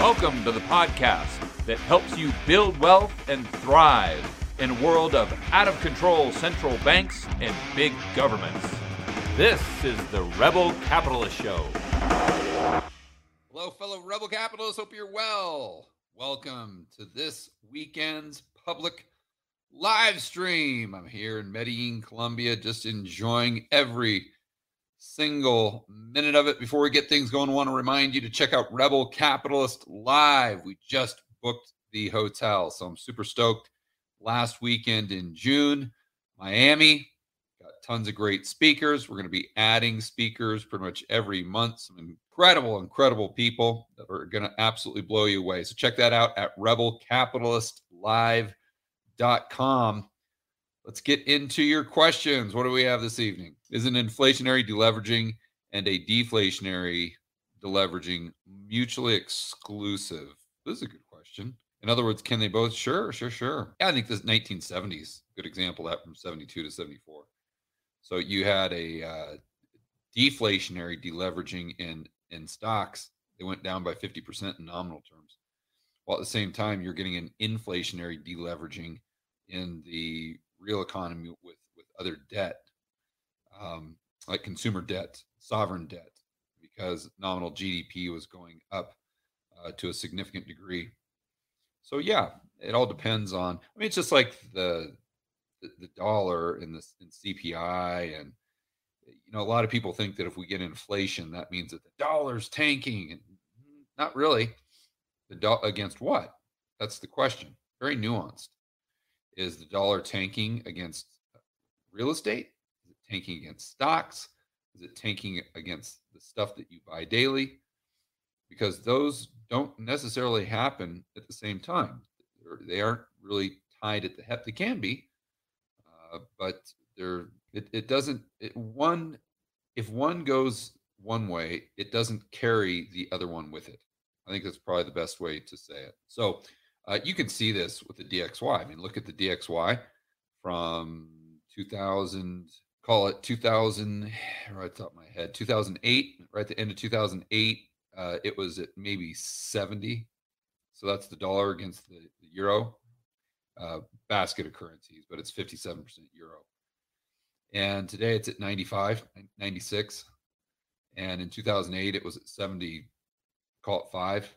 Welcome to the podcast that helps you build wealth and thrive in a world of out-of-control central banks and big governments. This is the Rebel Capitalist Show. Hello, fellow Rebel Capitalists. Hope you're well. Welcome to this weekend's public live stream. I'm here in Medellin, Colombia, just enjoying every single minute of it. Before we get things going, I want to remind you to check out Rebel Capitalist Live. We just booked the hotel, so I'm super stoked. Last weekend in June, Miami, got tons of great speakers. We're going to be adding speakers pretty much every month. Some incredible people that are going to absolutely blow you away. So check that out at rebelcapitalistlive.com. Let's get into your questions. What do we have this evening? Is an inflationary deleveraging and a deflationary deleveraging mutually exclusive? This is a good question. In other words, can they both? Sure. Yeah, I think this 1970s, good example of that, from 72 to 74. So you had a deflationary deleveraging in stocks. They went down by 50% in nominal terms. While at the same time, you're getting an inflationary deleveraging in the real economy with other debt, like consumer debt, sovereign debt, because nominal GDP was going up to a significant degree. So yeah, it all depends on. I mean, it's just like the dollar in CPI, and a lot of people think that if we get inflation, that means that the dollar's tanking, and not really. Against what? That's the question. Very nuanced. Is the dollar tanking against real estate? Is it tanking against stocks? Is it tanking against the stuff that you buy daily? Because those don't necessarily happen at the same time. They aren't really tied at the hip. They can be, but it doesn't. If one goes one way, it doesn't carry the other one with it. I think that's probably the best way to say it. So you can see this with the DXY. I mean, look at the DXY from 2000, call it 2000, right at the top of my head, 2008, right at the end of 2008, it was at maybe 70. So that's the dollar against the euro, basket of currencies, but it's 57% euro. And today it's at 95, 96. And in 2008, it was at 70, call it 5.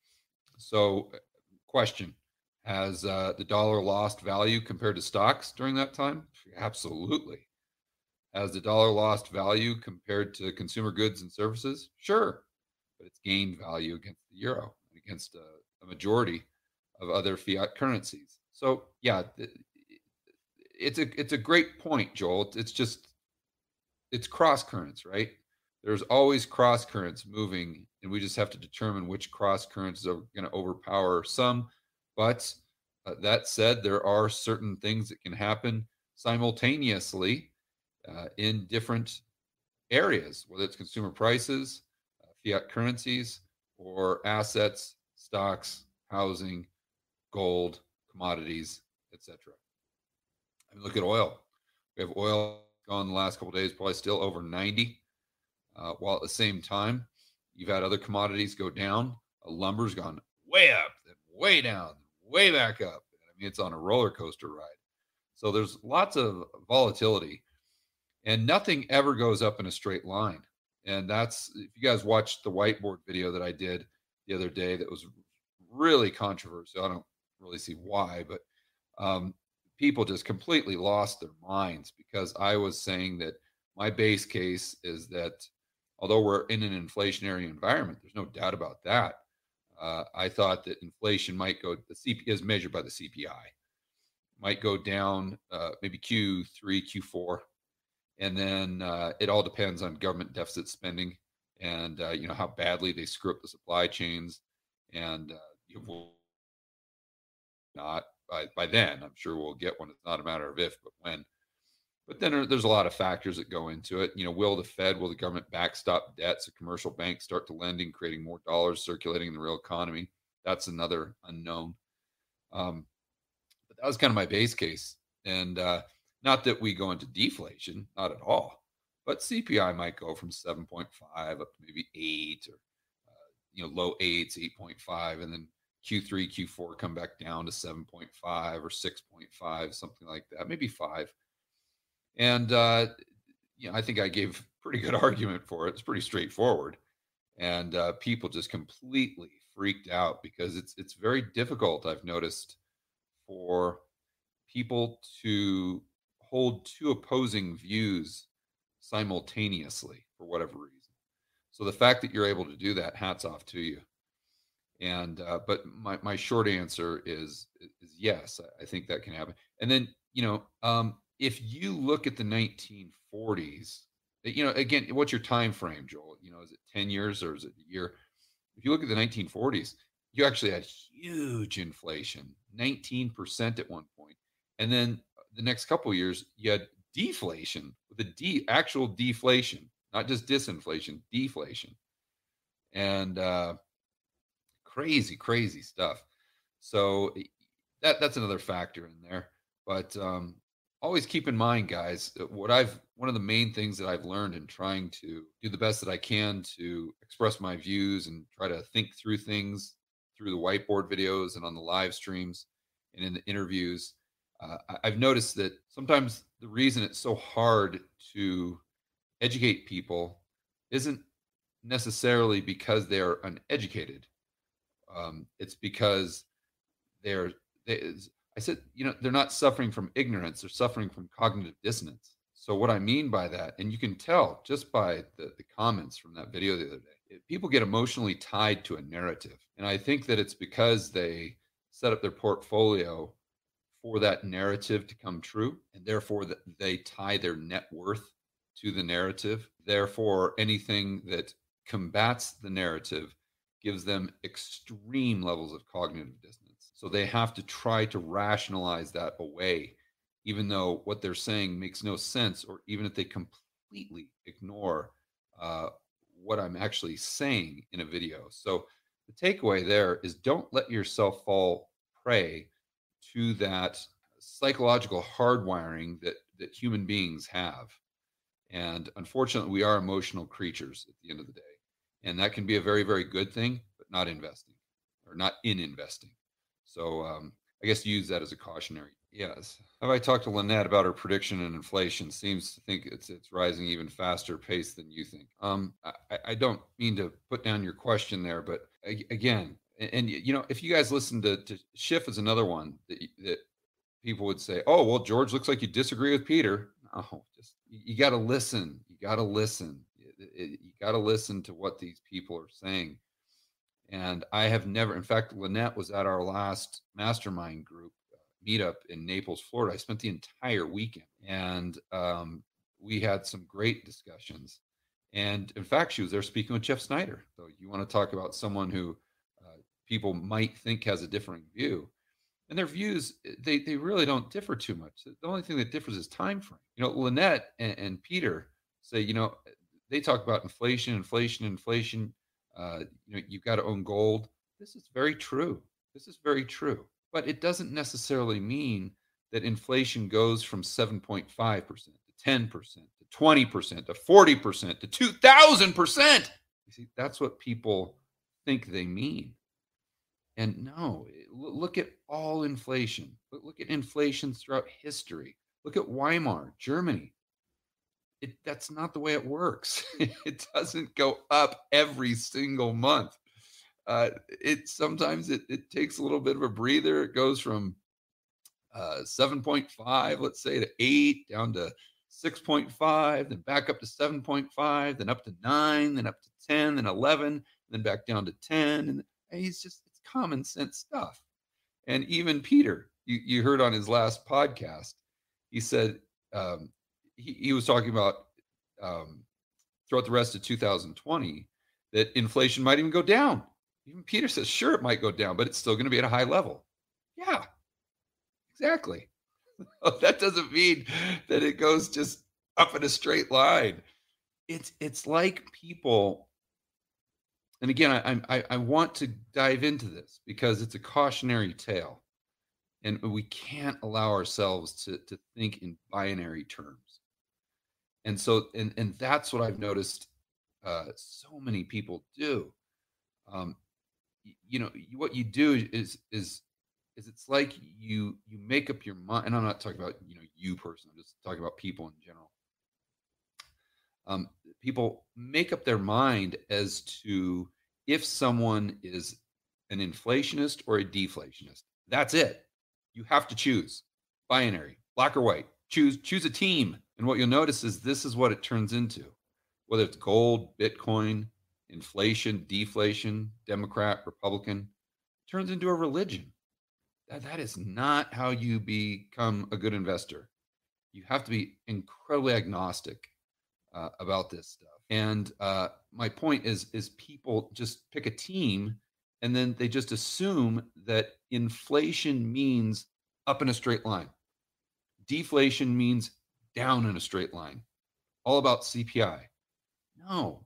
So question, has the dollar lost value compared to stocks during that time? Absolutely. Has the dollar lost value compared to consumer goods and services? Sure. But it's gained value against the euro, against a majority of other fiat currencies. So yeah, it's a great point, Joel. It's cross currents, right? There's always cross currents moving, and we just have to determine which cross currents are going to overpower some. But that said, there are certain things that can happen simultaneously in different areas, whether it's consumer prices, fiat currencies, or assets, stocks, housing, gold, commodities, etc. I mean, look at oil. We have oil gone the last couple of days, probably still over 90. While at the same time, you've had other commodities go down. Lumber's gone way up, then way down, way back up. I mean, it's on a roller coaster ride. So there's lots of volatility, and nothing ever goes up in a straight line. And that's, if you guys watched the whiteboard video that I did the other day, that was really controversial. I don't really see why, but people just completely lost their minds because I was saying that my base case is that although we're in an inflationary environment, there's no doubt about that. I thought that inflation might go, the CPI is measured by the CPI, might go down maybe Q3, Q4. And then it all depends on government deficit spending and, how badly they screw up the supply chains. And not by then, I'm sure we'll get one. It's not a matter of if, but when. But then there's a lot of factors that go into it. Will the government backstop debt so commercial banks start to lending, creating more dollars circulating in the real economy? That's another unknown. But that was kind of my base case. And not that we go into deflation, not at all. But CPI might go from 7.5 up to maybe 8, or low eights, 8.5, and then Q3, Q4 come back down to 7.5 or 6.5, something like that, maybe 5. And I think I gave pretty good argument for it. It's pretty straightforward, and people just completely freaked out because it's very difficult, I've noticed, for people to hold two opposing views simultaneously for whatever reason. So the fact that you're able to do that, hats off to you. And but my short answer is yes, I think that can happen. And then if you look at the 1940s, again, what's your time frame, Joel? Is it 10 years or is it a year? If you look at the 1940s, you actually had huge inflation, 19% at one point, and then the next couple of years you had deflation with actual deflation, not just disinflation, deflation, and crazy stuff. So that's another factor in there. But always keep in mind, guys, one of the main things that I've learned in trying to do the best that I can to express my views and try to think through things through the whiteboard videos and on the live streams and in the interviews. I've noticed that sometimes the reason it's so hard to educate people isn't necessarily because they're uneducated. It's because they're not suffering from ignorance, they're suffering from cognitive dissonance. So what I mean by that, and you can tell just by the comments from that video the other day, people get emotionally tied to a narrative. And I think that it's because they set up their portfolio for that narrative to come true, and therefore that they tie their net worth to the narrative. Therefore, anything that combats the narrative gives them extreme levels of cognitive dissonance. So they have to try to rationalize that away, even though what they're saying makes no sense, or even if they completely ignore what I'm actually saying in a video. So the takeaway there is don't let yourself fall prey to that psychological hardwiring that human beings have. And unfortunately, we are emotional creatures at the end of the day. And that can be a very, very good thing, but not investing or not in investing. So I guess use that as a cautionary. Yes. Have I talked to Lynette about her prediction in inflation? Seems to think it's rising even faster pace than you think. I don't mean to put down your question there, but again, and if you guys listen to Schiff is another one that people would say, oh, well, George, looks like you disagree with Peter. No, just you got to listen. You got to listen. You got to listen to what these people are saying. And I have never, in fact, Lynette was at our last mastermind group meetup in Naples, Florida. I spent the entire weekend, and we had some great discussions. And in fact, she was there speaking with Jeff Snyder. So you want to talk about someone who people might think has a different view. And their views, they really don't differ too much. The only thing that differs is time frame. Lynette and Peter say, they talk about inflation. You've got to own gold. This is very true. But it doesn't necessarily mean that inflation goes from 7.5% to 10% to 20% to 40% to 2,000%. You see, that's what people think they mean. And no, look at all inflation. Look at inflation throughout history. Look at Weimar, Germany. That's not the way it works. It doesn't go up every single month. Sometimes it takes a little bit of a breather. It goes from 7.5, let's say, to 8, down to 6.5, then back up to 7.5, then up to 9, then up to 10, then 11, then back down to 10. And it's common sense stuff. And even Peter, you heard on his last podcast, he said he was talking about throughout the rest of 2020 that inflation might even go down. Even Peter says, sure, it might go down, but it's still going to be at a high level. Yeah, exactly. That doesn't mean that it goes just up in a straight line. It's like people, and again, I want to dive into this because it's a cautionary tale, and we can't allow ourselves to think in binary terms. And so, and that's what I've noticed so many people do. Um, what you do is it's like you make up your mind, and I'm not talking about you personally, I'm just talking about people in general. People make up their mind as to if someone is an inflationist or a deflationist. That's it. You have to choose binary, black or white. Choose a team. And what you'll notice is this is what it turns into. Whether it's gold, Bitcoin, inflation, deflation, Democrat, Republican, turns into a religion. That is not how you become a good investor. You have to be incredibly agnostic about this stuff. And my point is people just pick a team and then they just assume that inflation means up in a straight line. Deflation means down in a straight line. All about CPI. No.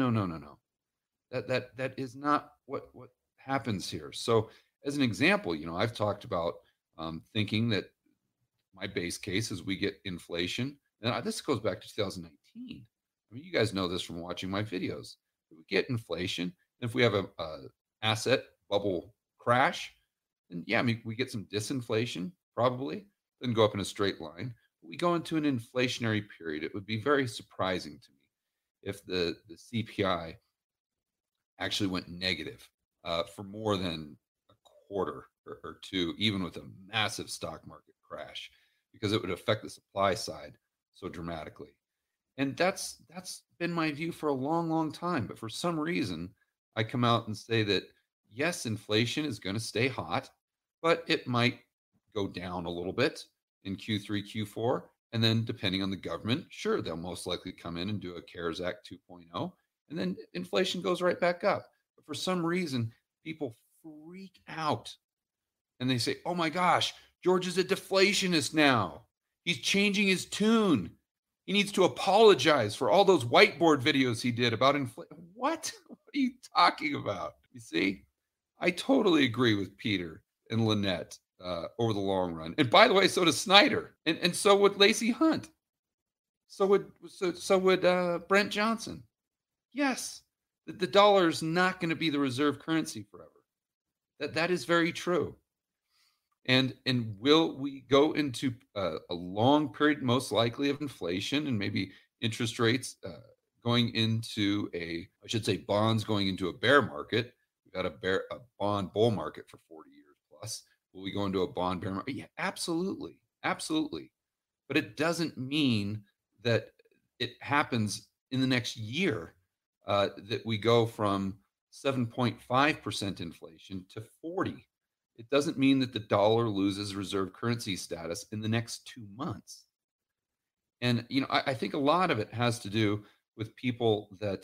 That is not what happens here. So as an example, I've talked about thinking that my base case is we get inflation. And this goes back to 2019. I mean, you guys know this from watching my videos. If we get inflation, and if we have a asset bubble crash, then yeah, I mean, we get some disinflation probably, then go up in a straight line. We go into an inflationary period. It would be very surprising to me if the CPI actually went negative for more than a quarter or two, even with a massive stock market crash, because it would affect the supply side so dramatically. And that's been my view for a long time. But for some reason, I come out and say that, yes, inflation is going to stay hot, but it might go down a little bit in Q3, Q4. And then depending on the government, sure, they'll most likely come in and do a CARES Act 2.0. And then inflation goes right back up. But for some reason, people freak out and they say, oh my gosh, George is a deflationist now. He's changing his tune. He needs to apologize for all those whiteboard videos he did about inflation. What? What are you talking about? You see, I totally agree with Peter and Lynette over the long run. And by the way, so does Snyder, and so would Lacey Hunt. So would Brent Johnson. Yes, the dollar is not going to be the reserve currency forever. That is very true. And will we go into a long period, most likely, of inflation and maybe interest rates going into bonds going into a bear market? We've had a bond bull market for 40 years plus. Will we go into a bond bear market? Yeah, absolutely. But it doesn't mean that it happens in the next year, that we go from 7.5% inflation to 40. It doesn't mean that the dollar loses reserve currency status in the next 2 months. And, I think a lot of it has to do with people that,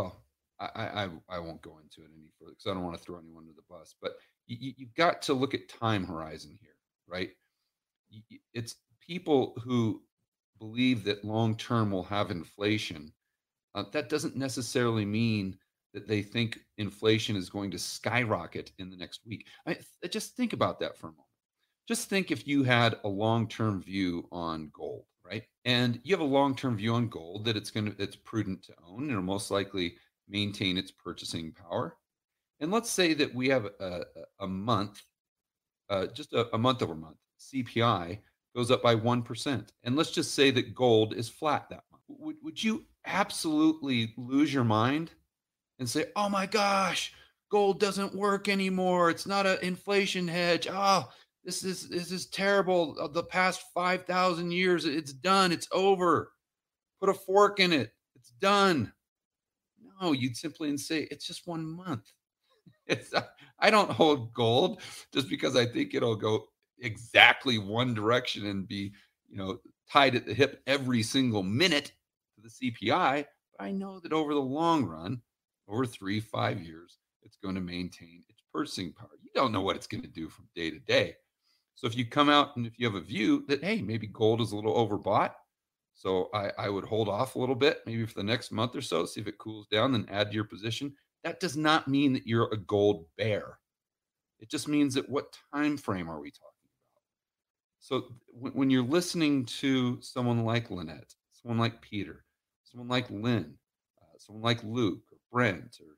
I won't go into it any further because I don't want to throw anyone under the bus, but you've got to look at time horizon here, right? It's people who believe that long-term we'll have inflation. That doesn't necessarily mean that they think inflation is going to skyrocket in the next week. Just think about that for a moment. Just think if you had a long-term view on gold, right? And you have a long-term view on gold that it's prudent to own and it'll most likely maintain its purchasing power. And let's say that we have a month, just a month over month, CPI goes up by 1%. And let's just say that gold is flat that month. Would you absolutely lose your mind and say, oh my gosh, gold doesn't work anymore. It's not an inflation hedge. Oh, this is terrible. The past 5,000 years, it's done. It's over. Put a fork in it. It's done. No, you'd simply say it's just 1 month. I don't hold gold just because I think it'll go exactly one direction and be, tied at the hip every single minute to the CPI. But I know that over the long run, over 3-5 years, it's going to maintain its purchasing power. You don't know what it's going to do from day to day. So if you come out and if you have a view that, hey, maybe gold is a little overbought, so I would hold off a little bit, maybe for the next month or so, see if it cools down, then add to your position. That does not mean that you're a gold bear. It just means that what time frame are we talking about? So when you're listening to someone like Lynette, someone like Peter, someone like Lynn, someone like Luke or Brent or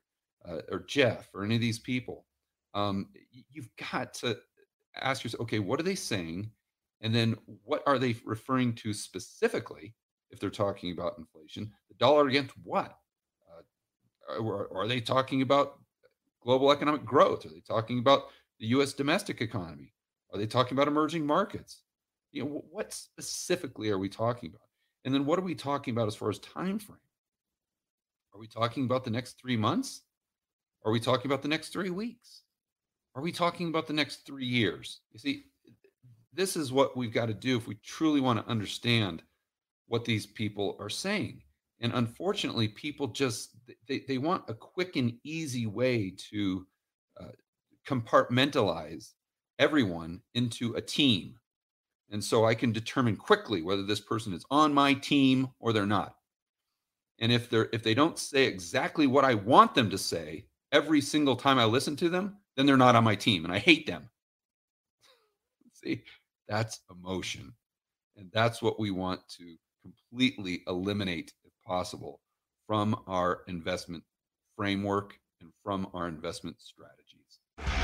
or Jeff or any of these people, you've got to ask yourself, okay, what are they saying? And then what are they referring to specifically if they're talking about inflation? The dollar against what? Are they talking about global economic growth? Are they talking about the U.S. domestic economy? Are they talking about emerging markets? What specifically are we talking about? And then what are we talking about as far as time frame? Are we talking about the next 3 months? Are we talking about the next 3 weeks? Are we talking about the next 3 years? You see, this is what we've got to do if we truly want to understand what these people are saying. And unfortunately, people just they want a quick and easy way to uh, compartmentalize everyone into a team. And so I can determine quickly whether this person is on my team or they're not. And if they don't say exactly what I want them to say every single time I listen to them, then they're not on my team and I hate them. See, that's emotion. And that's what we want to completely eliminate, if possible, from our investment framework and from our investment strategies.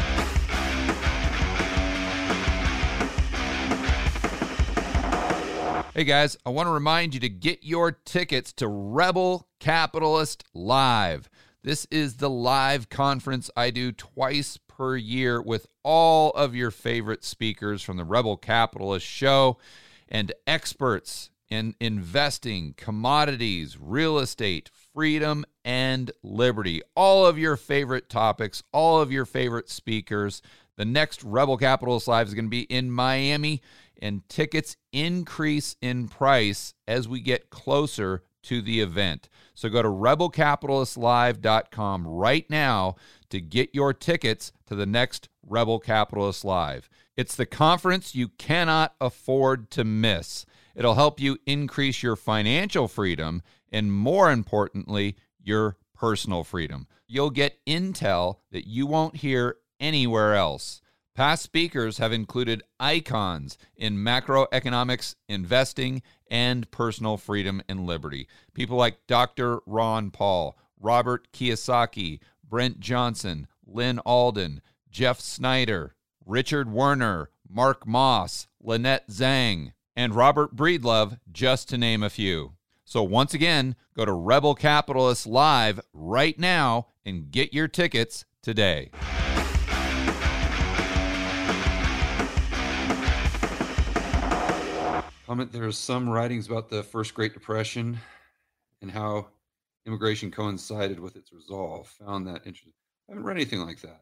Hey guys, I want to remind you to get your tickets to Rebel Capitalist Live. This is the live conference I do twice per year with all of your favorite speakers from the Rebel Capitalist Show and experts in investing, commodities, real estate, freedom, and liberty. All of your favorite topics, all of your favorite speakers. The next Rebel Capitalist Live is going to be in Miami, and tickets increase in price as we get closer to the event. So go to rebelcapitalistlive.com right now to get your tickets to the next Rebel Capitalist Live. It's the conference you cannot afford to miss. It'll help you increase your financial freedom and, more importantly, your personal freedom. You'll get intel that you won't hear anywhere else. Past speakers have included icons in macroeconomics, investing, and personal freedom and liberty. People like Dr. Ron Paul, Robert Kiyosaki, Brent Johnson, Lynn Alden, Jeff Snyder, Richard Werner, Mark Moss, Lynette Zhang, and Robert Breedlove, just to name a few. So once again, go to Rebel Capitalist Live right now and get your tickets today. There's some writings about the First Great Depression and how immigration coincided with its resolve. Found that interesting. I haven't read anything like that.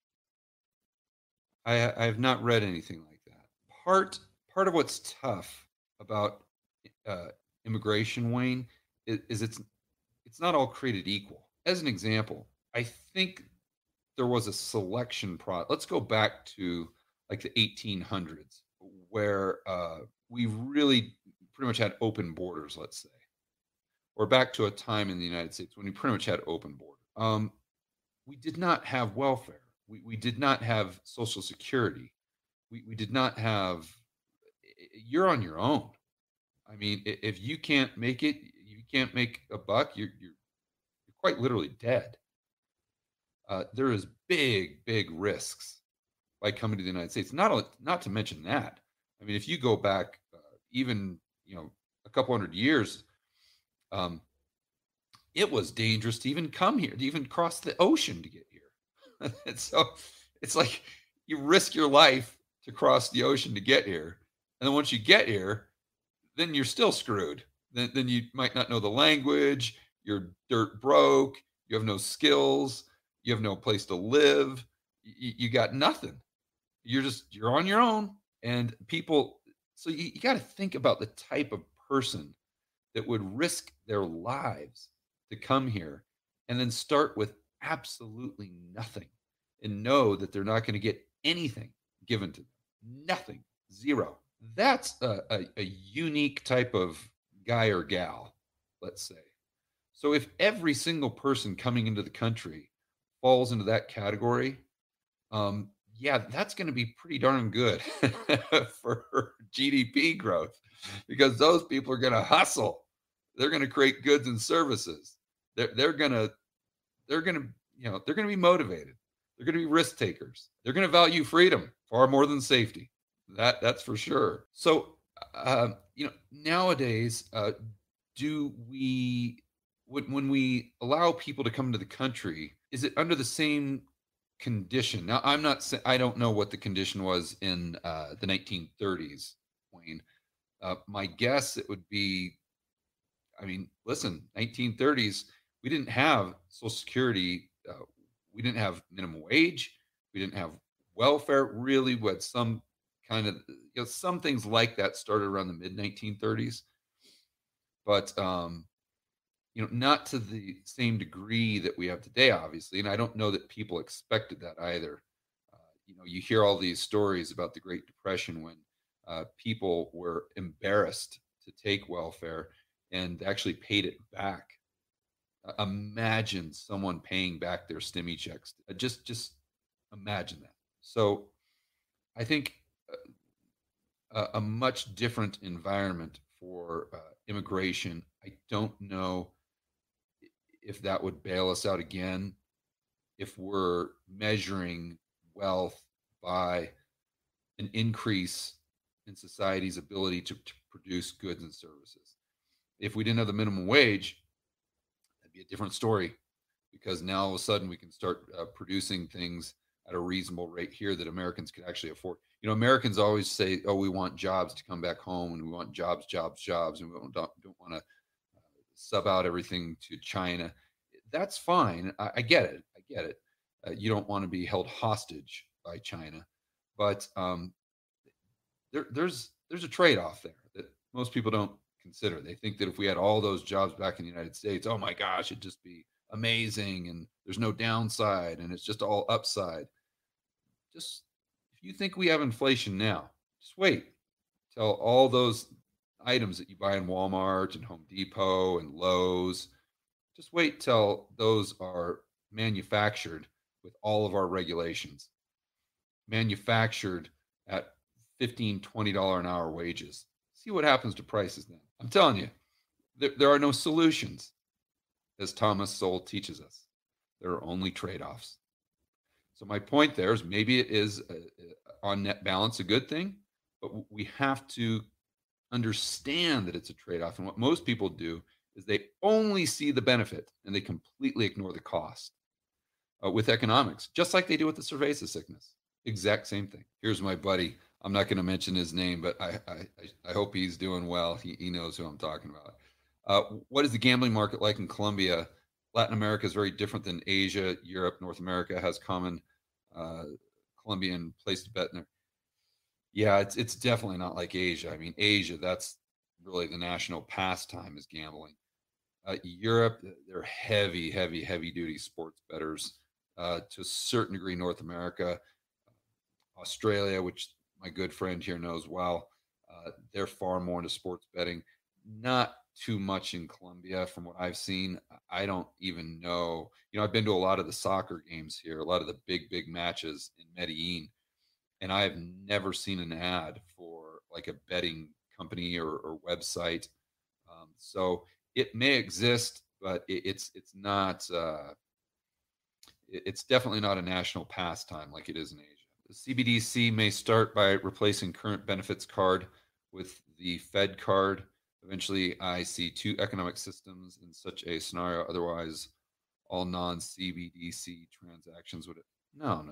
I have not read anything like that. Part of what's tough about immigration, Wayne, is it's not all created equal. As an example, I think there was a selection process. Let's go back to like the 1800s, where we really pretty much had open borders, let's say, or back to a time in the United States when we pretty much had open borders. We did not have welfare. We did not have Social Security. We did not have. You're on your own. I mean, if you can't make it, you can't make a buck. You're quite literally dead. There is big risks by coming to the United States. Not to mention that. I mean, if you go back even a couple hundred years, it was dangerous to even come here, to even cross the ocean to get here. And so it's like you risk your life to cross the ocean to get here, and then once you get here, then you're still screwed. Then you might not know the language. You're dirt broke. You have no skills. You have no place to live. You got nothing. You're on your own. And people, so you got to think about the type of person that would risk their lives to come here and then start with absolutely nothing and know that they're not going to get anything given to them. Nothing. Zero. That's a unique type of guy or gal, let's say. So if every single person coming into the country falls into that category, yeah, that's going to be pretty darn good for GDP growth, because those people are going to hustle. They're going to create goods and services. They're going to they're going to be motivated. They're going to be risk takers. They're going to value freedom far more than safety. That's for sure. So, nowadays, do we when we allow people to come to the country, is it under the same condition? Now, I don't know what the condition was in the 1930s, Wayne. My guess it would be, I mean, listen, 1930s, we didn't have Social Security, we didn't have minimum wage, we didn't have welfare. Really, we had some kind of, some things like that started around the mid 1930s, but not to the same degree that we have today, obviously. And I don't know that people expected that either. You hear all these stories about the Great Depression when people were embarrassed to take welfare and actually paid it back. Imagine someone paying back their STEMI checks. Just imagine that. So I think a much different environment for immigration. I don't know if that would bail us out again if we're measuring wealth by an increase in society's ability to produce goods and services. If we didn't have the minimum wage, that'd be a different story, because now all of a sudden we can start producing things at a reasonable rate here that Americans could actually afford. Americans always say, "Oh, we want jobs to come back home, and we want jobs, and we don't want to sub out everything to China." That's fine. I get it. You don't want to be held hostage by China, but there's a trade-off there that most people don't consider. They think that if we had all those jobs back in the United States, oh my gosh, it'd just be amazing, and there's no downside, and it's just all upside. Just, if you think we have inflation now, just wait till all those items that you buy in Walmart and Home Depot and Lowe's, just wait till those are manufactured with all of our regulations, manufactured at $15-20 an hour wages. See what happens to prices then. I'm telling you, there are no solutions, as Thomas Sowell teaches us. There are only trade-offs. So my point there is, maybe it is on net balance a good thing, but we have to understand that it's a trade-off. And what most people do is they only see the benefit and they completely ignore the cost with economics, just like they do with the cerveza sickness. Exact same thing. Here's my buddy. I'm not going to mention his name, but I hope he's doing well. He knows who I'm talking about. What is the gambling market like in Colombia? Latin America is very different than Asia. Europe, North America has common Colombian place to bet in there. Yeah, it's definitely not like Asia. I mean, Asia, that's really the national pastime is gambling. Europe, they're heavy duty sports bettors. To a certain degree, North America, Australia, which my good friend here knows well, they're far more into sports betting. Not too much in Colombia from what I've seen. I don't even know. I've been to a lot of the soccer games here, a lot of the big matches in Medellin, and I have never seen an ad for like a betting company or website. So it may exist, but it's not. It's definitely not a national pastime like it is in Asia. The CBDC may start by replacing current benefits card with the Fed card. Eventually, I see two economic systems in such a scenario. Otherwise, all non-CBDC transactions would. No.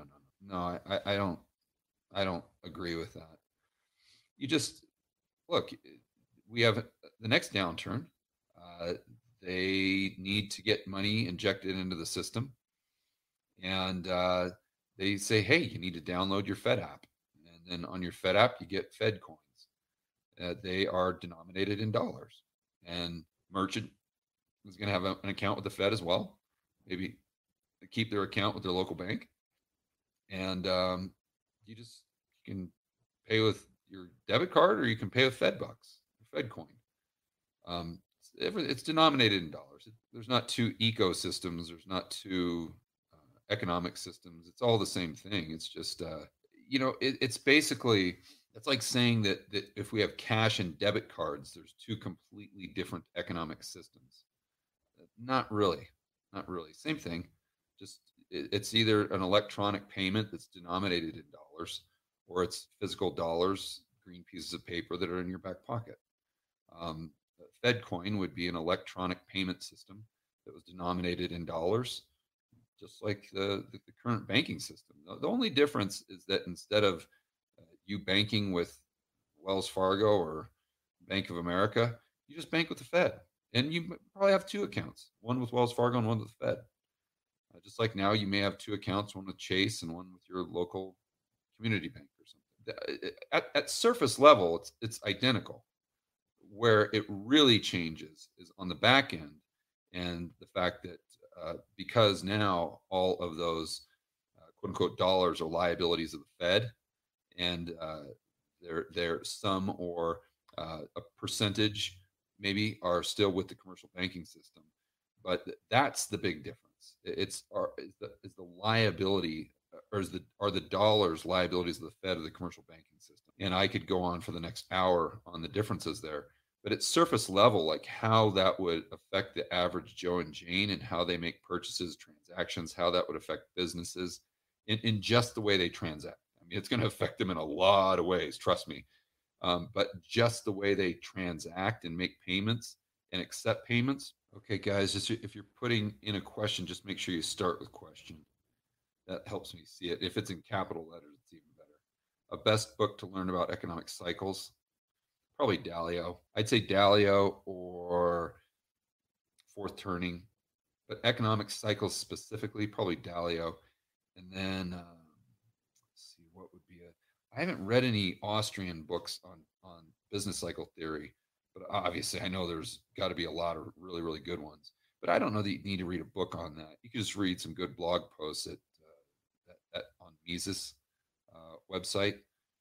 I don't agree with that. You just look. We have the next downturn. They need to get money injected into the system, and they say, "Hey, you need to download your Fed app," and then on your Fed app, you get Fed coins. They are denominated in dollars, and merchant is going to have an account with the Fed as well. Maybe keep their account with their local bank, and you can pay with your debit card, or you can pay with Fed bucks or Fed coin. It's denominated in dollars. There's not two ecosystems. There's not two economic systems. It's all the same thing. It's just it's basically, that's like saying that if we have cash and debit cards, there's two completely different economic systems. Not really. Same thing. Just it's either an electronic payment that's denominated in dollars, or it's physical dollars, green pieces of paper that are in your back pocket. FedCoin would be an electronic payment system that was denominated in dollars, just like the current banking system. The only difference is that instead of you banking with Wells Fargo or Bank of America, you just bank with the Fed. And you probably have two accounts, one with Wells Fargo and one with the Fed. Just like now, you may have two accounts, one with Chase and one with your local community bank or something. At surface level, it's identical. Where it really changes is on the back end, and the fact that because now all of those quote unquote dollars are liabilities of the Fed, and they're some or a percentage maybe are still with the commercial banking system, but that's the big difference. Is the liability, or are the dollars liabilities of the Fed or the commercial banking system? And I could go on for the next hour on the differences there, but at surface level, like how that would affect the average Joe and Jane and how they make purchases, transactions, how that would affect businesses in just the way they transact. I mean, it's going to affect them in a lot of ways, trust me. But just the way they transact and make payments and accept payments. Okay, guys, just if you're putting in a question, just make sure you start with question. That helps me see it. If it's in capital letters, it's even better. A best book to learn about economic cycles, probably Dalio. I'd say Dalio or Fourth Turning, but economic cycles specifically, probably Dalio. And then let's see, what would be I haven't read any Austrian books on business cycle theory, but obviously I know there's got to be a lot of really, really good ones. But I don't know that you need to read a book on that. You can just read some good blog posts on Mises website.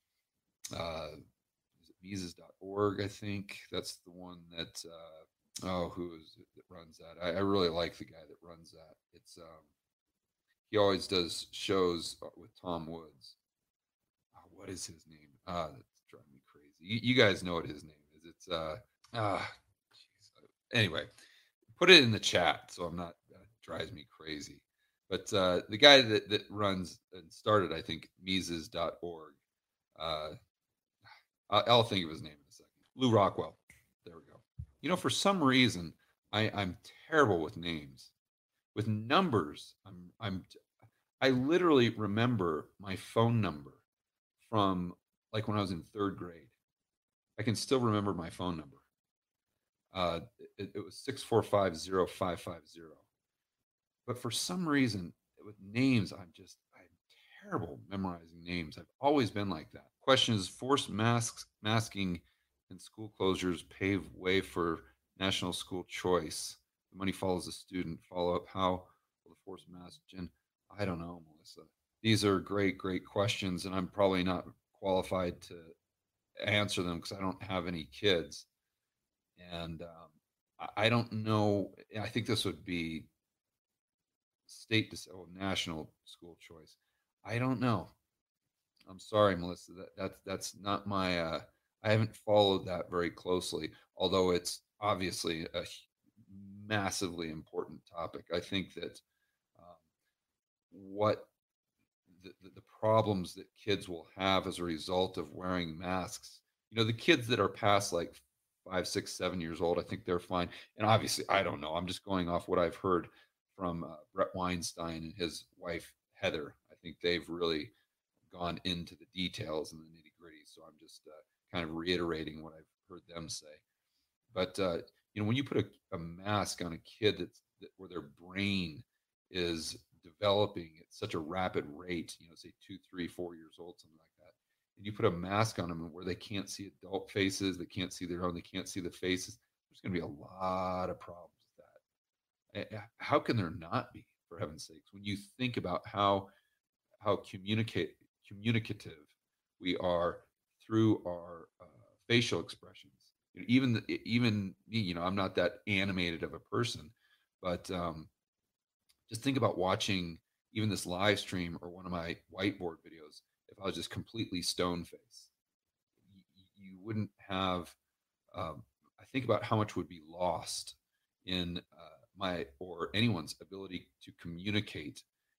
Is it Mises.org? I think that's the one that who is it that runs that? I really like the guy that runs that. It's he always does shows with Tom Woods. What is his name? That's driving me crazy. You guys know what his name is. It's anyway, put it in the chat so I'm not drives me crazy. But the guy that runs and started, I think, Mises.org. I'll think of his name in a second. Lou Rockwell. There we go. You know, for some reason, I'm terrible with names. With numbers, I literally remember my phone number from like when I was in third grade. I can still remember my phone number. It was 6450550. But for some reason, with names, I'm terrible memorizing names. I've always been like that. Question is, forced masking and school closures pave way for national school choice. The money follows the student. Follow up, how will the forced mask? I don't know, Melissa. These are great, great questions, and I'm probably not qualified to answer them because I don't have any kids. And I don't know. I think this would be national school choice. I don't know. I'm sorry, Melissa. That's not my. I haven't followed that very closely, although it's obviously a massively important topic. I think that what the problems that kids will have as a result of wearing masks. You know, the kids that are past like 5, 6, 7 years old, I think they're fine. And obviously, I don't know. I'm just going off what I've heard from Brett Weinstein and his wife, Heather. I think they've really gone into the details and the nitty gritty. So I'm just kind of reiterating what I've heard them say. But, you know, when you put a mask on a kid where their brain is developing at such a rapid rate, you know, say 2, 3, 4 years old, something like that, and you put a mask on them where they can't see adult faces, they can't see their own, they can't see the faces, there's going to be a lot of problems with that. How can there not be, for heaven's sakes, when you think about how communicative we are through our facial expressions? You know, even me, you know, I'm not that animated of a person, but just think about watching even this live stream or one of my whiteboard videos. If I was just completely stone face, you wouldn't have. I think about how much would be lost in my or anyone's ability to communicate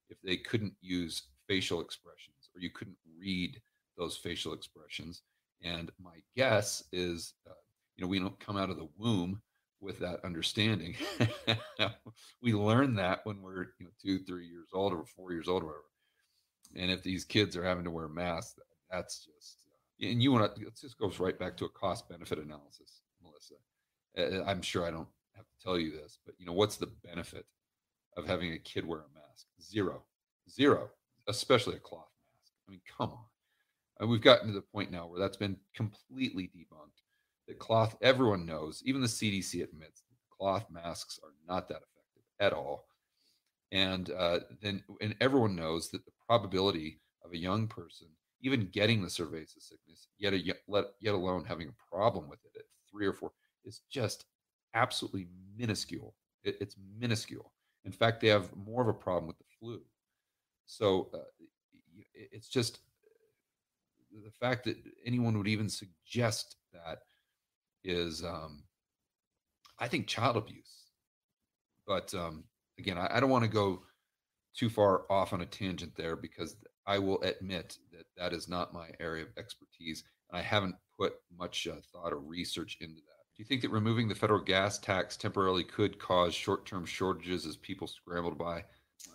if they couldn't use facial expressions or you couldn't read those facial expressions. And my guess is, we don't come out of the womb with that understanding. We learn that when we're 2, 3 years old or 4 years old or whatever. And if these kids are having to wear masks, that's just, and it just goes right back to a cost benefit analysis, Melissa. I'm sure I don't have to tell you this, but what's the benefit of having a kid wear a mask? Zero, especially a cloth mask. I mean, come on. And we've gotten to the point now where that's been completely debunked. That cloth, everyone knows, even the CDC admits, cloth masks are not that effective at all. And everyone knows that the probability of a young person even getting the cerveza sickness, yet alone having a problem with it at 3 or 4, is just absolutely minuscule. It's minuscule. In fact, they have more of a problem with the flu. So it's just the fact that anyone would even suggest that is, I think, child abuse. But again, I don't want to go too far off on a tangent there, because I will admit that is not my area of expertise, and I haven't put much thought or research into that. Do you think that removing the federal gas tax temporarily could cause short-term shortages as people scramble to buy?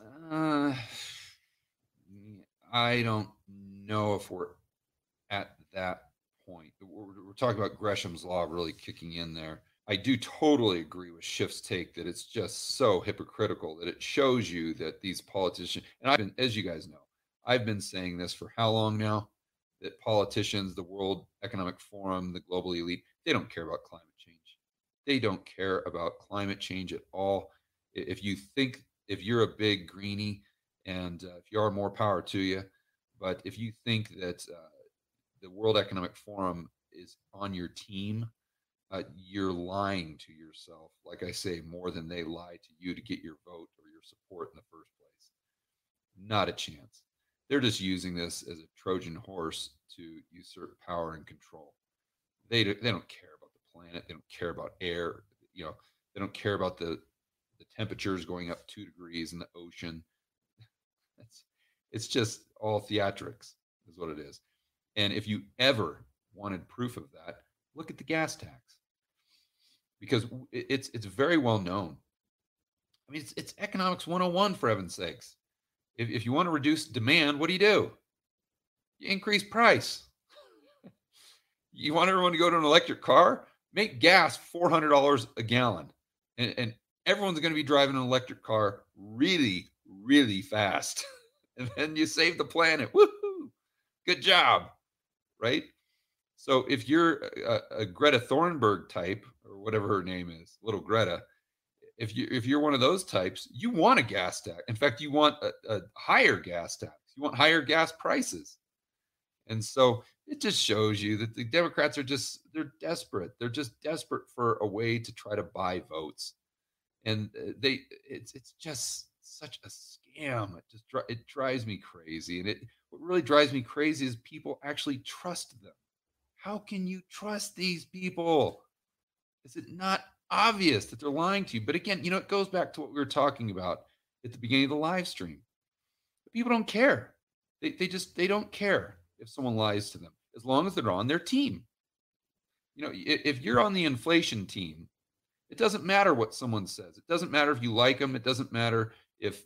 I don't know if we're at that point. We're talking about Gresham's law really kicking in there. I do totally agree with Schiff's take that it's just so hypocritical that it shows you that these politicians, and as you guys know, I've been saying this for how long now, that politicians, the World Economic Forum, the global elite, they don't care about climate change. They don't care about climate change at all. If you're a big greenie, and if you are, more power to you, but if you think that the World Economic Forum is on your team, you're lying to yourself, like I say, more than they lie to you to get your vote or your support in the first place. Not a chance. They're just using this as a Trojan horse to usurp power and control. They don't care about the planet. They don't care about air. They don't care about the temperatures going up 2 degrees in the ocean. It's just all theatrics is what it is. And if you ever wanted proof of that, look at the gas tax, because it's very well known. I mean, it's economics 101, for heaven's sakes. If you want to reduce demand, what do? You increase price. You want everyone to go to an electric car? Make gas $400 a gallon. And everyone's going to be driving an electric car really, really fast. And then you save the planet. Woohoo! Good job. Right? So if you're a Greta Thunberg type, or whatever her name is, little Greta, if you're one of those types, you want a gas tax. In fact, you want a higher gas tax. You want higher gas prices. And so it just shows you that the Democrats they're desperate. They're just desperate for a way to try to buy votes. And it's just such a scam. It drives me crazy. And what really drives me crazy is people actually trust them. How can you trust these people? Is it not obvious that they're lying to you? But again, it goes back to what we were talking about at the beginning of the live stream. People don't care. They don't care if someone lies to them, as long as they're on their team. If you're on the inflation team, it doesn't matter what someone says. It doesn't matter if you like them. It doesn't matter if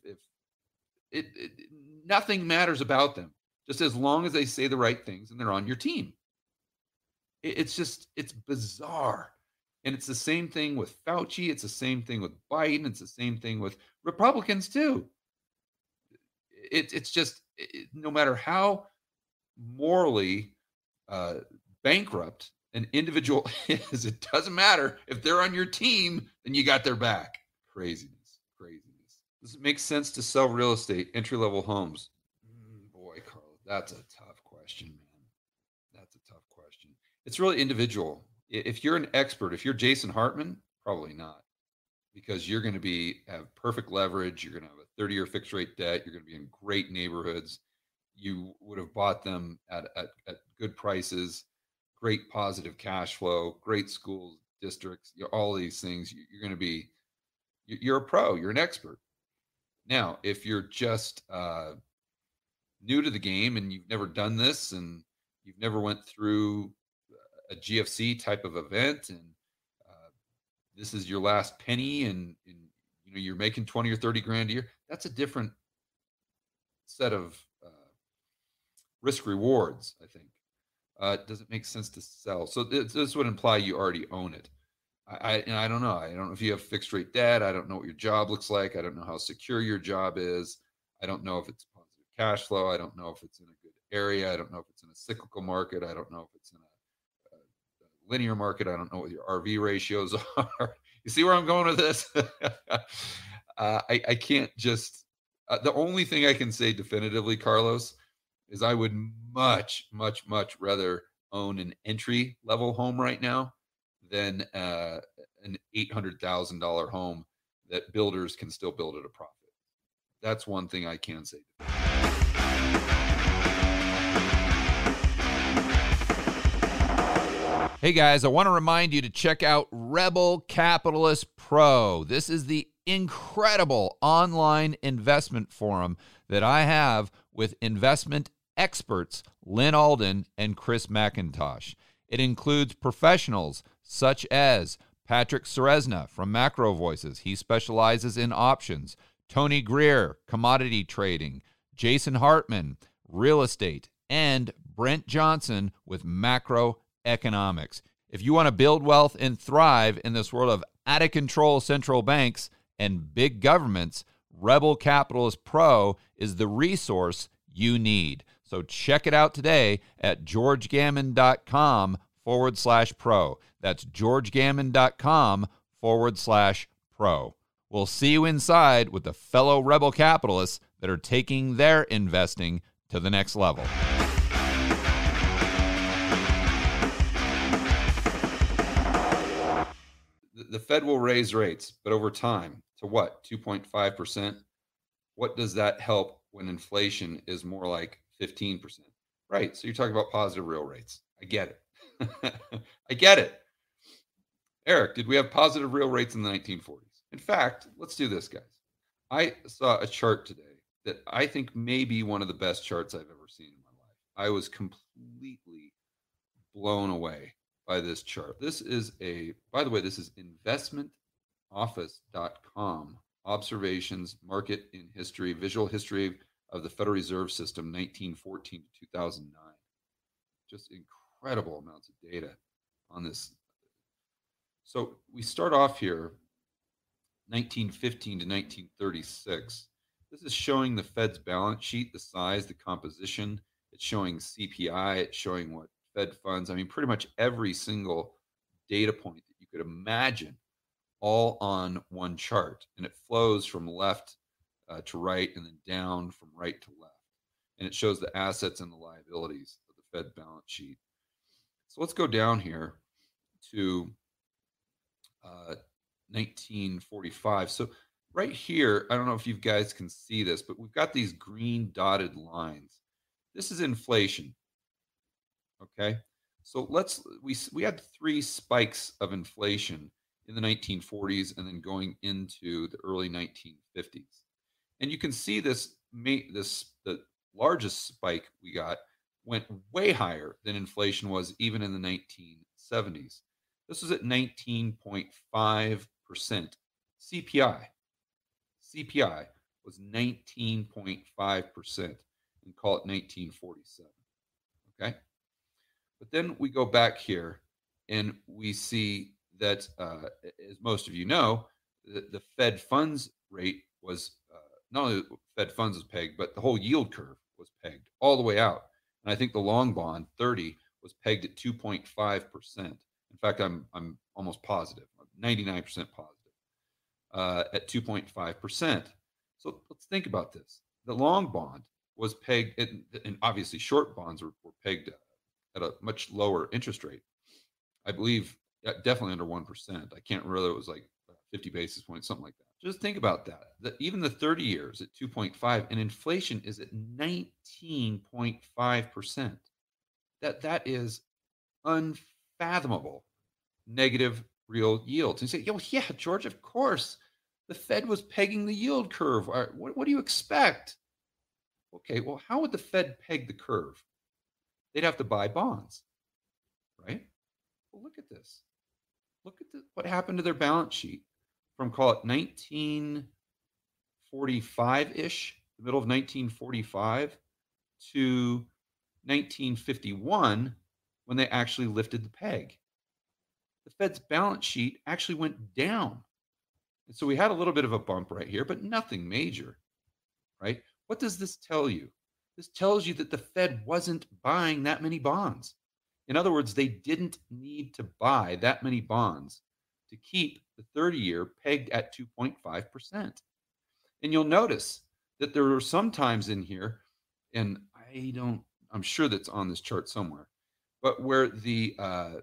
nothing matters about them, just as long as they say the right things and they're on your team. It's bizarre. And it's the same thing with Fauci. It's the same thing with Biden. It's the same thing with Republicans too. It's just, no matter how morally bankrupt an individual is, it doesn't matter. If they're on your team, then you got their back. Craziness. Does it make sense to sell real estate, entry-level homes? Boy, Carl, that's a tough question, man. That's a tough question. It's really individual. If you're an expert, if you're Jason Hartman, probably not, because you're going to have perfect leverage. You're going to have a 30-year fixed rate debt. You're going to be in great neighborhoods. You would have bought them at good prices, great positive cash flow, great schools, districts, all these things. You're going to be, you're a pro, you're an expert. Now, if you're just new to the game and you've never done this and you've never went through a GFC type of event, and this is your last penny, and you're making 20 or 30 grand a year, that's a different set of risk rewards, I think. Does it make sense to sell? So this would imply you already own it. I don't know. I don't know if you have fixed rate debt. I don't know what your job looks like. I don't know how secure your job is. I don't know if it's positive cash flow. I don't know if it's in a good area. I don't know if it's in a cyclical market. I don't know if it's in a linear market. I don't know what your RV ratios are. You see where I'm going with this? I can't just. The only thing I can say definitively, Carlos, is I would much, much, much rather own an entry level home right now than an $800,000 home that builders can still build at a profit. That's one thing I can say. Hey guys, I want to remind you to check out Rebel Capitalist Pro. This is the incredible online investment forum that I have with investment experts Lynn Alden and Chris McIntosh. It includes professionals such as Patrick Ceresna from Macro Voices. He specializes in options. Tony Greer, commodity trading. Jason Hartman, real estate. And Brent Johnson with macroeconomics. If you want to build wealth and thrive in this world of out-of-control central banks and big governments, Rebel Capitalist Pro is the resource you need. So check it out today at georgegammon.com/pro. That's georgegammon.com/pro. We'll see you inside with the fellow rebel capitalists that are taking their investing to the next level. The Fed will raise rates, but over time to what? 2.5%. What does that help when inflation is more like 15%? Right. So you're talking about positive real rates. I get it. I get it. Eric, did we have positive real rates in the 1940s? In fact, let's do this, guys. I saw a chart today that I think may be one of the best charts I've ever seen in my life. I was completely blown away by this chart. This is by the way, this is investmentoffice.com. Observations, market in history, visual history of the Federal Reserve System, 1914 to 2009. Just incredible amounts of data on this. So we start off here, 1915 to 1936. This is showing the Fed's balance sheet, the size, the composition. It's showing CPI. It's showing what Fed funds. I mean, pretty much every single data point that you could imagine, all on one chart. And it flows from left to right and then down from right to left. And it shows the assets and the liabilities of the Fed balance sheet. So let's go down here to 1945. So right here, I don't know if you guys can see this, but we've got these green dotted lines. This is inflation. Okay. So we had three spikes of inflation in the 1940s and then going into the early 1950s. And you can see the largest spike we got went way higher than inflation was even in the 1970s. This was at 19.5%. CPI was 19.5%, and call it 1947. Okay. But then we go back here and we see that, as most of you know, the Fed funds rate was not only the Fed funds was pegged, but the whole yield curve was pegged all the way out. And I think the long bond 30 was pegged at 2.5%. In fact, I'm almost positive, 99% positive, at 2.5%. So let's think about this. The long bond was pegged, and obviously short bonds were pegged at a much lower interest rate. I believe definitely under 1%. I can't remember, it was like 50 basis points, something like that. Just think about that. Even the 30 years at 2.5, and inflation is at 19.5%. That is unfathomable negative real yields. And you say, yeah, George, of course The Fed was pegging the yield curve. What do you expect? Okay, well, how would the Fed peg the curve? They'd have to buy bonds, right? Well, look at this. Look at what happened to their balance sheet from, call it, 1945-ish, the middle of 1945, to 1951, when they actually lifted the peg. The Fed's balance sheet actually went down. And so we had a little bit of a bump right here, but nothing major, right? What does this tell you? This tells you that the Fed wasn't buying that many bonds. In other words, they didn't need to buy that many bonds to keep the 30-year pegged at 2.5%. And you'll notice that there are some times in here, and I'm sure that's on this chart somewhere, but where the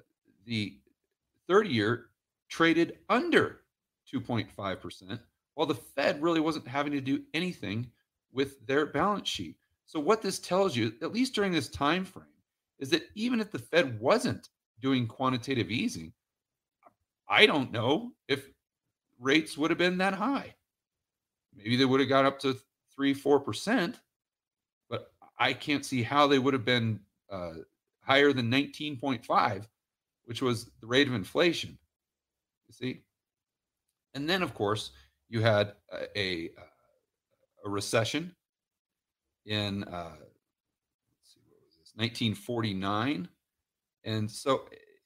30-year traded under 2.5%, while the Fed really wasn't having to do anything with their balance sheet. So what this tells you, at least during this time frame, is that even if the Fed wasn't doing quantitative easing, I don't know if rates would have been that high. Maybe they would have got up to 3-4%, but I can't see how they would have been higher than 19.5, which was the rate of inflation. You see? And then, of course, you had a recession in, let's see, what was this, 1949. And so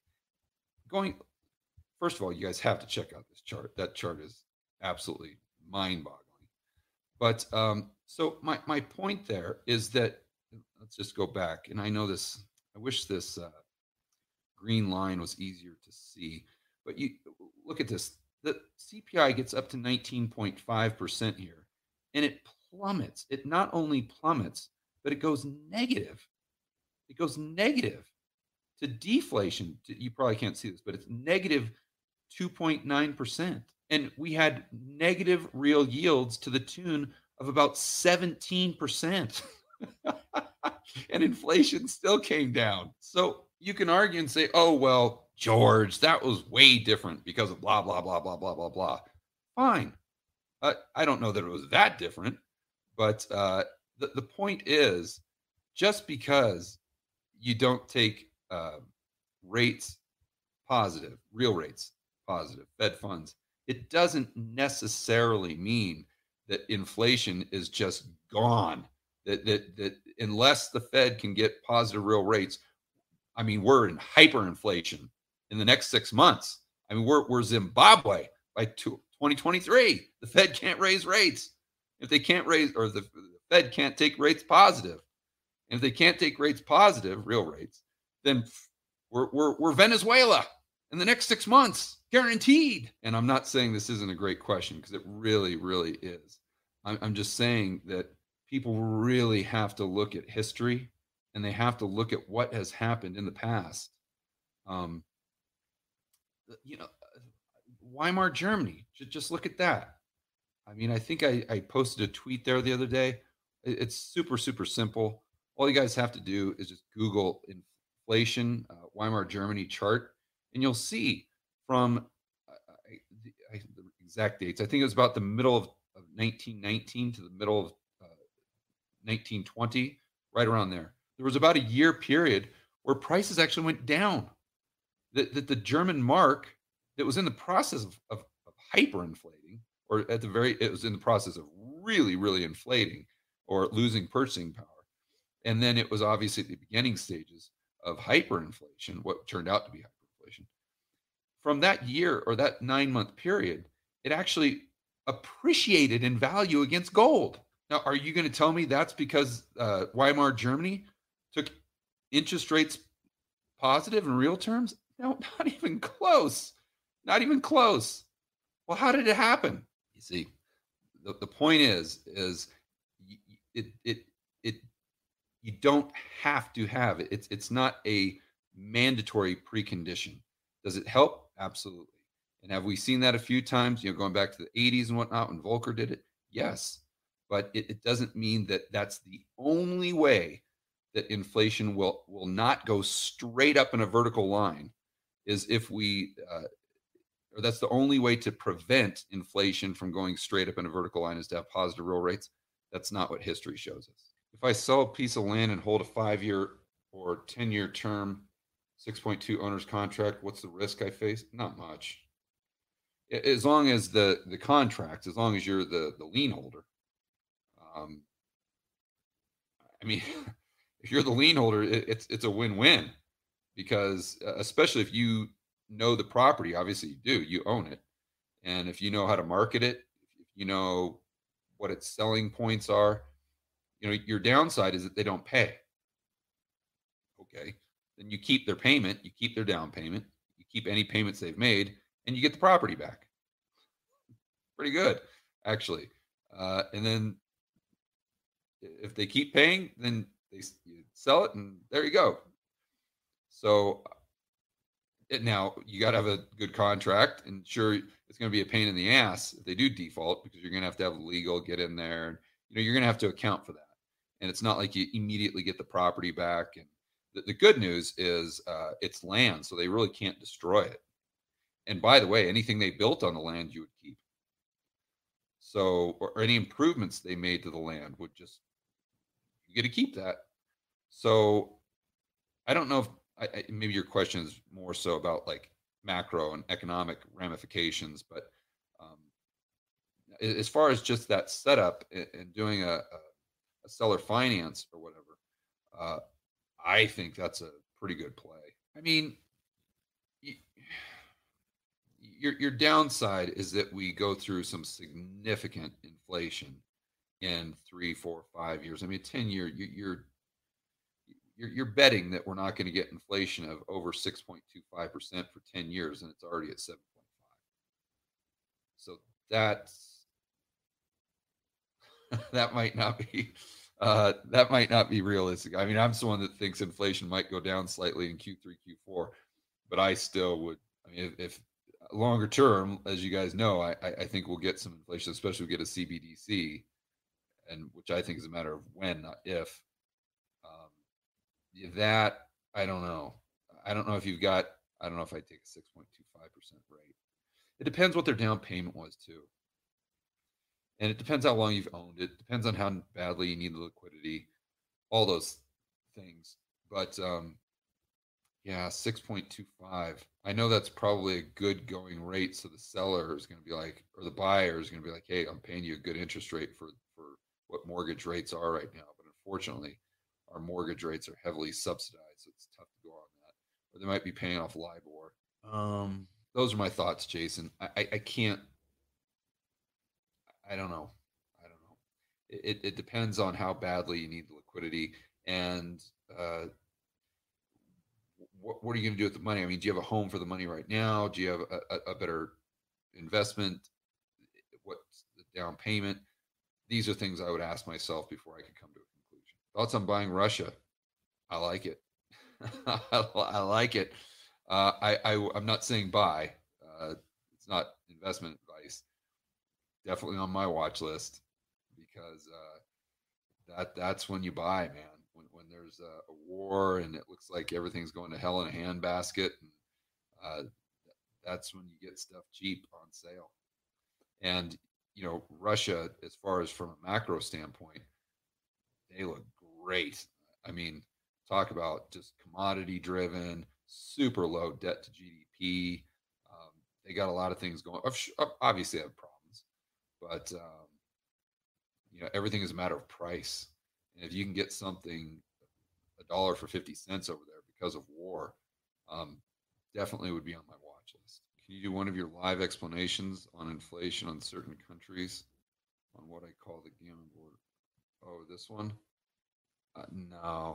first of all, you guys have to check out this chart. That chart is absolutely mind-boggling. But so my point there is that, let's just go back. And I know this, I wish this green line was easier to see. But you look at this. The CPI gets up to 19.5% here, and it plummets. It not only plummets, but it goes negative. It goes negative to deflation. You probably can't see this, but it's negative 2.9%. And we had negative real yields to the tune of about 17%. And inflation still came down. So you can argue and say, oh, well, George, that was way different because of blah, blah, blah, blah, blah, blah, blah. Fine. I don't know that it was that different, but the point is, just because you don't take rates positive, real rates positive, Fed funds, it doesn't necessarily mean that inflation is just gone. That unless the Fed can get positive real rates, I mean, we're in hyperinflation in the next 6 months. I mean, we're Zimbabwe by 2023. The Fed can't raise rates. If they can't raise, or the Fed can't take rates positive, and if they can't take rates positive, real rates, then we're Venezuela in the next 6 months, guaranteed. And I'm not saying this isn't a great question, because it really, really is. I'm just saying that people really have to look at history, and they have to look at what has happened in the past. Weimar Germany, just look at that. I mean, I think I posted a tweet there the other day. It's super, super simple. All you guys have to do is just Google inflation, Weimar Germany chart, and you'll see from the exact dates. I think it was about the middle of 1919 to the middle of 1920, right around there. There was about a year period where prices actually went down. That the German mark, that was in the process of hyperinflating, or it was in the process of really, really inflating or losing purchasing power. And then it was obviously at the beginning stages of hyperinflation, what turned out to be hyperinflation. From that year, or that 9-month period, it actually appreciated in value against gold. Now, are you going to tell me that's because Weimar Germany took interest rates positive in real terms? No, not even close. Not even close. Well, how did it happen? You see, the point is you don't have to have it. It's not a mandatory precondition. Does it help? Absolutely. And have we seen that a few times? Going back to the 80s and whatnot when Volcker did it? Yes. But it doesn't mean that that's the only way that inflation will not go straight up in a vertical line, is if we or that's the only way to prevent inflation from going straight up in a vertical line, is to have positive real rates. That's not what history shows us. If I sell a piece of land and hold a 5-year or 10-year term 6.2 owner's contract, what's the risk I face? Not much. As long as the contract, as long as you're the lien holder. I mean, if you're the lien holder, it's a win-win, because especially if you know the property, obviously you do, you own it. And if you know how to market it, if you know what its selling points are, your downside is that they don't pay. Okay. Then you keep their payment, you keep their down payment, you keep any payments they've made, and you get the property back. Pretty good, actually. And then if they keep paying, then you sell it, and there you go. So now you got to have a good contract, and sure, it's going to be a pain in the ass if they do default, because you're going to have legal get in there. You're going to have to account for that. And it's not like you immediately get the property back. And the good news is it's land, so they really can't destroy it. And by the way, anything they built on the land, you would keep. So, or any improvements they made to the land would you get to keep that. So I don't know if maybe your question is more so about like macro and economic ramifications, but as far as just that setup and doing a seller finance or whatever, I think that's a pretty good play. I mean, your downside is that we go through some significant inflation in 3, 4, 5 years. I mean, 10-year, you're betting that we're not going to get inflation of over 6.25% for 10 years, and it's already at 7.5. So that might not be realistic. I mean, I'm someone that thinks inflation might go down slightly in Q3, Q4, but I still would. I mean, if longer term, as you guys know, I think we'll get some inflation, especially if we get a CBDC, and which I think is a matter of when, not if. That I don't know. I don't know if you've got. I don't know if I take a 6.25% rate. It depends what their down payment was too, and it depends how long you've owned it. Depends on how badly you need the liquidity, all those things. But yeah, 6.25. I know that's probably a good going rate. So the seller is going to be like, or the buyer is going to be like, hey, I'm paying you a good interest rate for what mortgage rates are right now. But unfortunately, our mortgage rates are heavily subsidized, so it's tough to go on that. Or they might be paying off LIBOR. Those are my thoughts, Jason. I can't. I don't know. It depends on how badly you need the liquidity, and what are you going to do with the money? I mean, do you have a home for the money right now? Do you have a better investment? What's the down payment? These are things I would ask myself before I could come to a conclusion. Thoughts on buying Russia? I like it. I like it. I'm not saying buy. It's not investment advice. Definitely on my watch list, because that's when you buy, man. When there's a war and it looks like everything's going to hell in a handbasket, and that's when you get stuff cheap on sale. And Russia, as far as from a macro standpoint, they look great. I mean, talk about just commodity driven, super low debt to GDP. They got a lot of things going. Obviously, they have problems, but everything is a matter of price. And if you can get something $1 for 50 cents over there because of war, definitely would be on my watch list. Can you do one of your live explanations on inflation on certain countries on what I call the Gammon board? Oh, this one? No.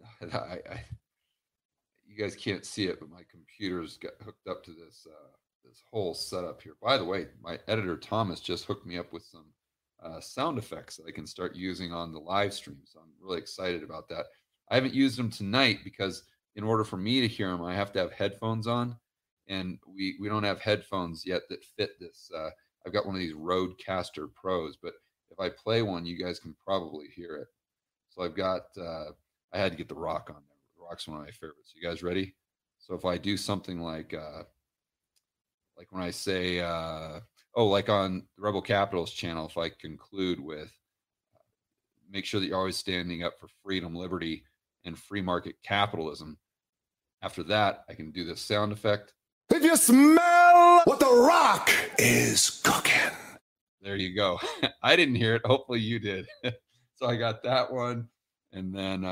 You guys can't see it, but my computer's got hooked up to this whole setup here. By the way, my editor Thomas just hooked me up with some sound effects that I can start using on the live stream. So I'm really excited about that. I haven't used them tonight because in order for me to hear them, I have to have headphones on, and we don't have headphones yet that fit this. I've got one of these Rodecaster Pros, but if I play one, you guys can probably hear it. So I've got, I had to get the Rock on there. The Rock's one of my favorites. You guys ready? So if I do something like like when I say, like on the Rebel Capitalist channel, if I conclude with, make sure that you're always standing up for freedom, liberty, and free market capitalism. After that, I can do this sound effect. If you smell what The Rock is cooking. There you go. I didn't hear it. Hopefully you did. So I got that one. And then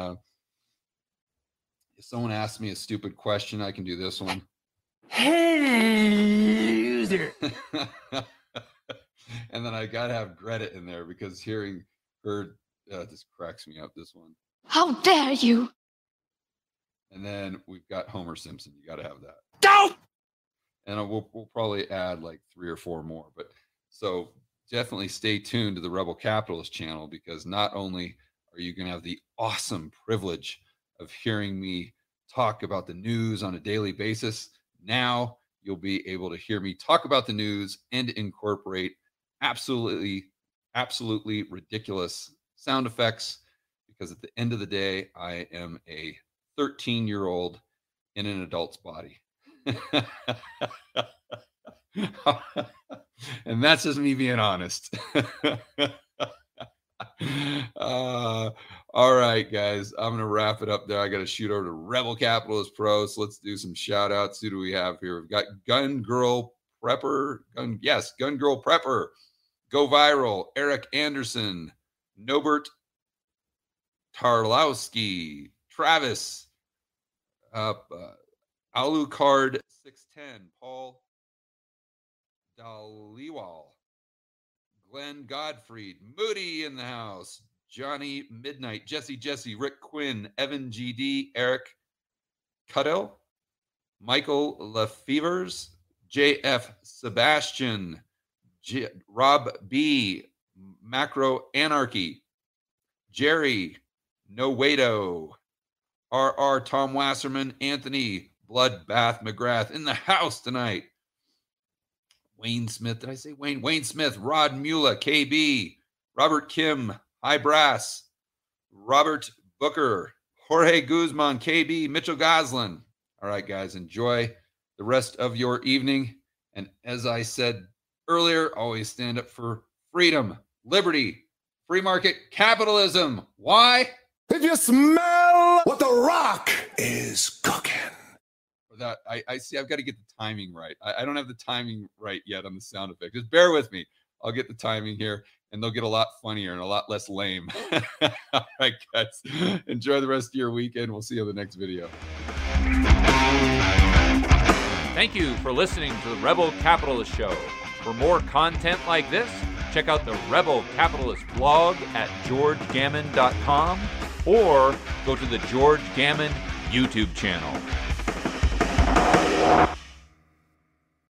if someone asks me a stupid question, I can do this one. Hey, loser. And then I got to have Greta in there because hearing her just cracks me up, this one. How dare you? And then we've got Homer Simpson. You got to have that. Don't! And we'll probably add like 3 or 4 more. But so definitely stay tuned to the Rebel Capitalist channel, because not only are you going to have the awesome privilege of hearing me talk about the news on a daily basis, now you'll be able to hear me talk about the news and incorporate absolutely ridiculous sound effects, because at the end of the day, I am a 13-year-old in an adult's body. And that's just me being honest. All right, guys, I'm going to wrap it up there. I got to shoot over to Rebel Capitalist Pro. So let's do some shout outs. Who do we have here? We've got Gun Girl Prepper. Gun Girl Prepper. Go Viral. Eric Anderson. Nobert Tarlowski. Travis. Alucard 610. Paul Daliwal. Glenn Godfried, Moody in the house, Johnny Midnight, Jesse, Rick Quinn, Evan GD, Eric Cuddle, Michael Lefevers, JF Sebastian, Rob B, Macro Anarchy, Jerry Nowado, RR Tom Wasserman, Anthony Bloodbath McGrath in the house tonight. Wayne Smith. Did I say Wayne? Wayne Smith, Rod Mula, KB, Robert Kim, High Brass, Robert Booker, Jorge Guzman, KB, Mitchell Goslin. All right, guys, enjoy the rest of your evening. And as I said earlier, always stand up for freedom, liberty, free market capitalism. Why? If you smell what The Rock is cooking. That I see, I've got to get the timing right. I don't have the timing right yet on the sound effect. Just bear with me. I'll get the timing here, and they'll get a lot funnier and a lot less lame. All right, guys. Enjoy the rest of your weekend. We'll see you on the next video. Thank you for listening to the Rebel Capitalist Show. For more content like this, check out the Rebel Capitalist blog at georgegammon.com or go to the George Gammon YouTube channel.